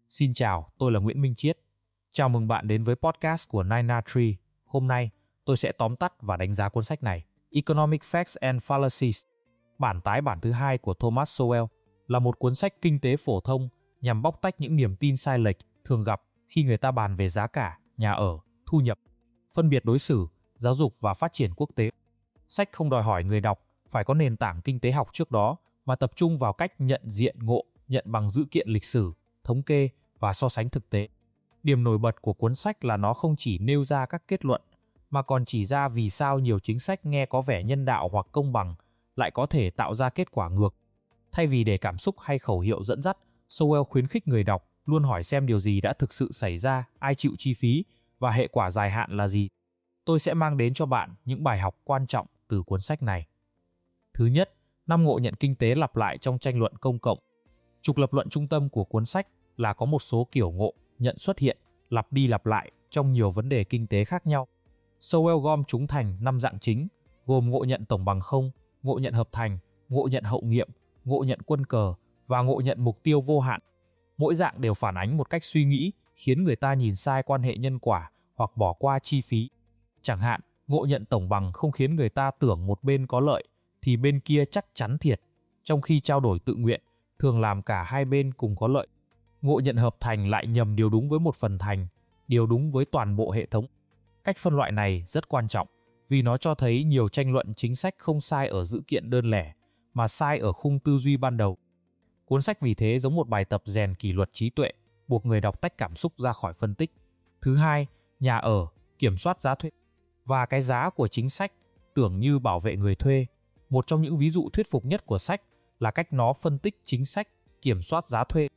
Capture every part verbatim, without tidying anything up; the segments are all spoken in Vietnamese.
Xin chào, tôi là Nguyễn Minh Chiết. Chào mừng bạn đến với podcast của Nine na Tree. Hôm nay, tôi sẽ tóm tắt và đánh giá cuốn sách này, Economic Facts and Fallacies, bản tái bản thứ hai của Thomas Sowell, là một cuốn sách kinh tế phổ thông nhằm bóc tách những niềm tin sai lệch thường gặp khi người ta bàn về giá cả, nhà ở, thu nhập, phân biệt đối xử, giáo dục và phát triển quốc tế. Sách không đòi hỏi người đọc phải có nền tảng kinh tế học trước đó, mà tập trung vào cách nhận diện ngộ, nhận bằng dữ kiện lịch sử, thống kê và so sánh thực tế. Điểm nổi bật của cuốn sách là nó không chỉ nêu ra các kết luận, mà còn chỉ ra vì sao nhiều chính sách nghe có vẻ nhân đạo hoặc công bằng lại có thể tạo ra kết quả ngược. Thay vì để cảm xúc hay khẩu hiệu dẫn dắt, Sowell khuyến khích người đọc luôn hỏi xem điều gì đã thực sự xảy ra, ai chịu chi phí và hệ quả dài hạn là gì. Tôi sẽ mang đến cho bạn những bài học quan trọng từ cuốn sách này. Thứ nhất, năm ngộ nhận kinh tế lặp lại trong tranh luận công cộng. Trục lập luận trung tâm của cuốn sách là có một số kiểu ngộ nhận xuất hiện, lặp đi lặp lại trong nhiều vấn đề kinh tế khác nhau. Sowell gom chúng thành năm dạng chính, gồm ngộ nhận tổng bằng không, ngộ nhận hợp thành, ngộ nhận hậu nghiệm, ngộ nhận quân cờ và ngộ nhận mục tiêu vô hạn. Mỗi dạng đều phản ánh một cách suy nghĩ khiến người ta nhìn sai quan hệ nhân quả hoặc bỏ qua chi phí. Chẳng hạn, ngộ nhận tổng bằng không khiến người ta tưởng một bên có lợi thì bên kia chắc chắn thiệt, trong khi trao đổi tự nguyện thường làm cả hai bên cùng có lợi. Ngộ nhận hợp thành lại nhầm điều đúng với một phần thành, điều đúng với toàn bộ hệ thống. Cách phân loại này rất quan trọng vì nó cho thấy nhiều tranh luận chính sách không sai ở dữ kiện đơn lẻ, mà sai ở khung tư duy ban đầu. Cuốn sách vì thế giống một bài tập rèn kỷ luật trí tuệ, buộc người đọc tách cảm xúc ra khỏi phân tích. Thứ hai, nhà ở, kiểm soát giá thuê và cái giá của chính sách tưởng như bảo vệ người thuê. Một trong những ví dụ thuyết phục nhất của sách là cách nó phân tích chính sách kiểm soát giá thuê.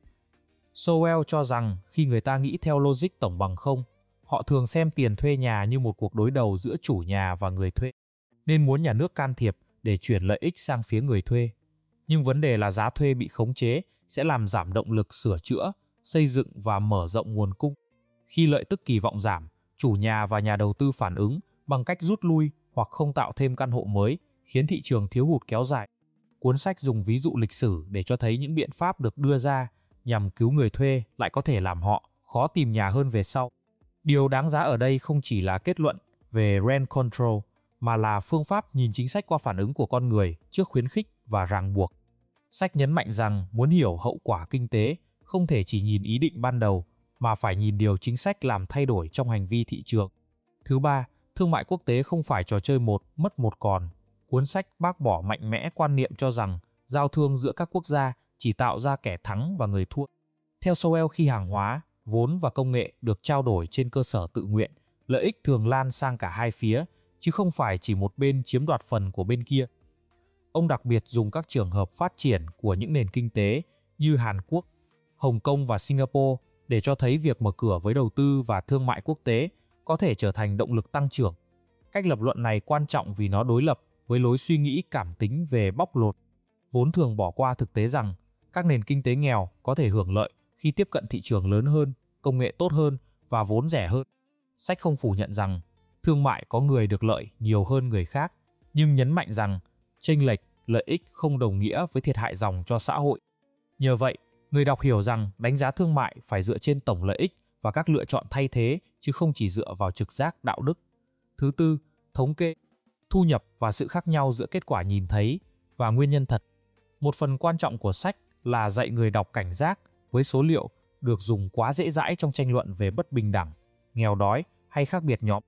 Sowell cho rằng khi người ta nghĩ theo logic tổng bằng không, họ thường xem tiền thuê nhà như một cuộc đối đầu giữa chủ nhà và người thuê, nên muốn nhà nước can thiệp để chuyển lợi ích sang phía người thuê. Nhưng vấn đề là giá thuê bị khống chế sẽ làm giảm động lực sửa chữa, xây dựng và mở rộng nguồn cung. Khi lợi tức kỳ vọng giảm, chủ nhà và nhà đầu tư phản ứng bằng cách rút lui hoặc không tạo thêm căn hộ mới, khiến thị trường thiếu hụt kéo dài. Cuốn sách dùng ví dụ lịch sử để cho thấy những biện pháp được đưa ra nhằm cứu người thuê lại có thể làm họ khó tìm nhà hơn về sau. Điều đáng giá ở đây không chỉ là kết luận về rent control, mà là phương pháp nhìn chính sách qua phản ứng của con người trước khuyến khích và ràng buộc. Sách nhấn mạnh rằng muốn hiểu hậu quả kinh tế, không thể chỉ nhìn ý định ban đầu, mà phải nhìn điều chính sách làm thay đổi trong hành vi thị trường. Thứ ba, thương mại quốc tế không phải trò chơi một mất một còn. Cuốn sách bác bỏ mạnh mẽ quan niệm cho rằng giao thương giữa các quốc gia chỉ tạo ra kẻ thắng và người thua. Theo Sowell, khi hàng hóa, vốn và công nghệ được trao đổi trên cơ sở tự nguyện, lợi ích thường lan sang cả hai phía, chứ không phải chỉ một bên chiếm đoạt phần của bên kia. Ông đặc biệt dùng các trường hợp phát triển của những nền kinh tế như Hàn Quốc, Hồng Kông và Singapore để cho thấy việc mở cửa với đầu tư và thương mại quốc tế có thể trở thành động lực tăng trưởng. Cách lập luận này quan trọng vì nó đối lập với lối suy nghĩ cảm tính về bóc lột, vốn thường bỏ qua thực tế rằng các nền kinh tế nghèo có thể hưởng lợi khi tiếp cận thị trường lớn hơn, công nghệ tốt hơn và vốn rẻ hơn. Sách không phủ nhận rằng thương mại có người được lợi nhiều hơn người khác, nhưng nhấn mạnh rằng chênh lệch lợi ích không đồng nghĩa với thiệt hại dòng cho xã hội. Nhờ vậy, người đọc hiểu rằng đánh giá thương mại phải dựa trên tổng lợi ích và các lựa chọn thay thế, chứ không chỉ dựa vào trực giác đạo đức. Thứ tư, thống kê, thu nhập và sự khác nhau giữa kết quả nhìn thấy và nguyên nhân thật. Một phần quan trọng của sách là dạy người đọc cảnh giác với số liệu được dùng quá dễ dãi trong tranh luận về bất bình đẳng, nghèo đói hay khác biệt nhóm.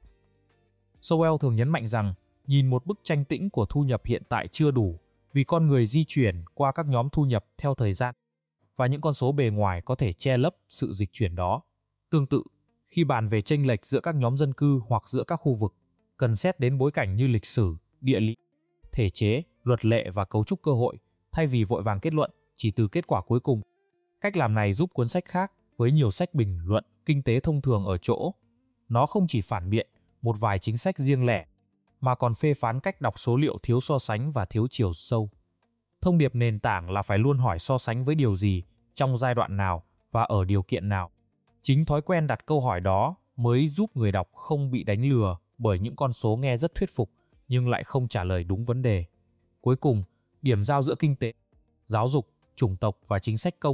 Sowell thường nhấn mạnh rằng nhìn một bức tranh tĩnh của thu nhập hiện tại chưa đủ, vì con người di chuyển qua các nhóm thu nhập theo thời gian, và những con số bề ngoài có thể che lấp sự dịch chuyển đó. Tương tự, khi bàn về chênh lệch giữa các nhóm dân cư hoặc giữa các khu vực, cần xét đến bối cảnh như lịch sử, địa lý, thể chế, luật lệ và cấu trúc cơ hội, thay vì vội vàng kết luận chỉ từ kết quả cuối cùng. Cách làm này giúp cuốn sách khác với nhiều sách bình luận kinh tế thông thường ở chỗ nó không chỉ phản biện một vài chính sách riêng lẻ, mà còn phê phán cách đọc số liệu thiếu so sánh và thiếu chiều sâu. Thông điệp nền tảng là phải luôn hỏi so sánh với điều gì, trong giai đoạn nào và ở điều kiện nào. Chính thói quen đặt câu hỏi đó mới giúp người đọc không bị đánh lừa bởi những con số nghe rất thuyết phục nhưng lại không trả lời đúng vấn đề. Cuối cùng, điểm giao giữa kinh tế, giáo dục, chủng tộc và chính sách công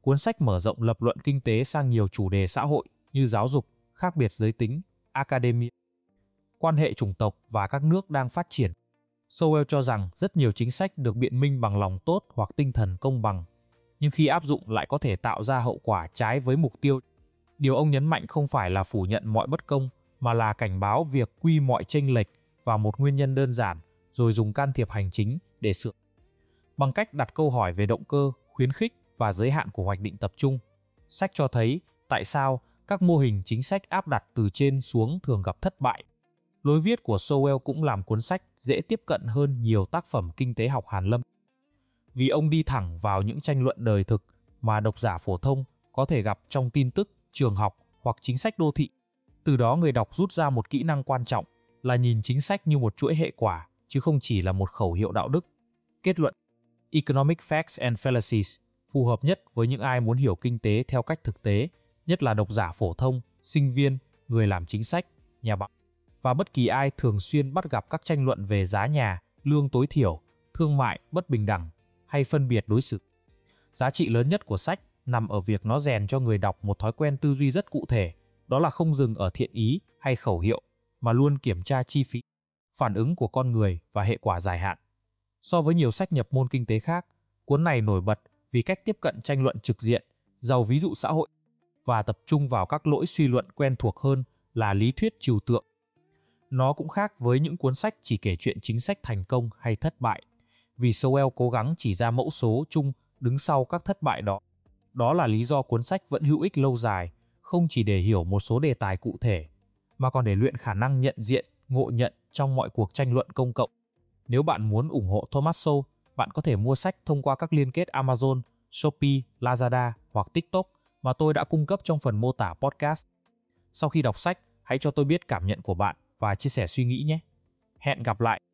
cuốn sách mở rộng lập luận kinh tế sang nhiều chủ đề xã hội như giáo dục, khác biệt giới tính, academia, quan hệ chủng tộc và các nước đang phát triển. Sowell cho rằng rất nhiều chính sách được biện minh bằng lòng tốt hoặc tinh thần công bằng, nhưng khi áp dụng lại có thể tạo ra hậu quả trái với mục tiêu. Điều ông nhấn mạnh không phải là phủ nhận mọi bất công, mà là cảnh báo việc quy mọi chênh lệch vào một nguyên nhân đơn giản, rồi dùng can thiệp hành chính để sửa. Bằng cách đặt câu hỏi về động cơ, khuyến khích và giới hạn của hoạch định tập trung, sách cho thấy tại sao các mô hình chính sách áp đặt từ trên xuống thường gặp thất bại. Lối viết của Sowell cũng làm cuốn sách dễ tiếp cận hơn nhiều tác phẩm kinh tế học hàn lâm, vì ông đi thẳng vào những tranh luận đời thực mà độc giả phổ thông có thể gặp trong tin tức, trường học hoặc chính sách đô thị. Từ đó người đọc rút ra một kỹ năng quan trọng là nhìn chính sách như một chuỗi hệ quả, chứ không chỉ là một khẩu hiệu đạo đức. Kết luận: Economic Facts and Fallacies phù hợp nhất với những ai muốn hiểu kinh tế theo cách thực tế, nhất là độc giả phổ thông, sinh viên, người làm chính sách, nhà báo, và bất kỳ ai thường xuyên bắt gặp các tranh luận về giá nhà, lương tối thiểu, thương mại bất bình đẳng hay phân biệt đối xử. Giá trị lớn nhất của sách nằm ở việc nó rèn cho người đọc một thói quen tư duy rất cụ thể, đó là không dừng ở thiện ý hay khẩu hiệu, mà luôn kiểm tra chi phí, phản ứng của con người và hệ quả dài hạn. So với nhiều sách nhập môn kinh tế khác, cuốn này nổi bật vì cách tiếp cận tranh luận trực diện, giàu ví dụ xã hội, và tập trung vào các lỗi suy luận quen thuộc hơn là lý thuyết trừu tượng. Nó cũng khác với những cuốn sách chỉ kể chuyện chính sách thành công hay thất bại, vì Sowell cố gắng chỉ ra mẫu số chung đứng sau các thất bại đó. Đó là lý do cuốn sách vẫn hữu ích lâu dài, không chỉ để hiểu một số đề tài cụ thể, mà còn để luyện khả năng nhận diện, ngộ nhận trong mọi cuộc tranh luận công cộng. Nếu bạn muốn ủng hộ Thomas Sowell, bạn có thể mua sách thông qua các liên kết Amazon, Shopee, Lazada hoặc TikTok mà tôi đã cung cấp trong phần mô tả podcast. Sau khi đọc sách, hãy cho tôi biết cảm nhận của bạn và chia sẻ suy nghĩ nhé. Hẹn gặp lại!